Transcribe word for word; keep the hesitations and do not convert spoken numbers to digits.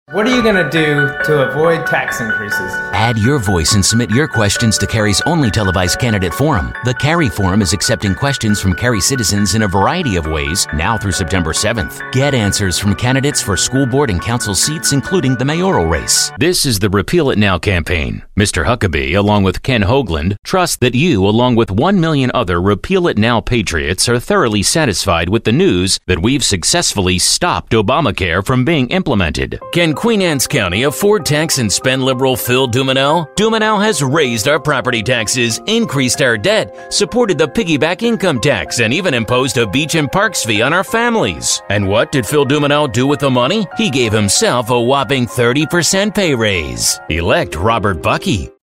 What are you going to do to avoid tax increases? Add your voice and submit your questions to Kerry's only televised candidate forum. The Kerry Forum is accepting questions from Kerry citizens in a variety of ways now through September seventh. Get answers from candidates for school board and council seats, including the mayoral race. This is the Repeal It Now campaign. Mister Huckabee, along with Ken Hoagland, trust that you, along with one million other Repeal It Now patriots, are thoroughly satisfied with the news that we've successfully stopped Obamacare from being implemented. Can Queen Anne's County afford tax and spend liberal Phil Dumanel? Dumanel has raised our property taxes, increased our debt, supported the piggyback income tax, and even imposed a beach and parks fee on our families. And what did Phil Dumanel do with the money? He gave himself a whopping thirty percent pay raise. Elect Robert Buckey.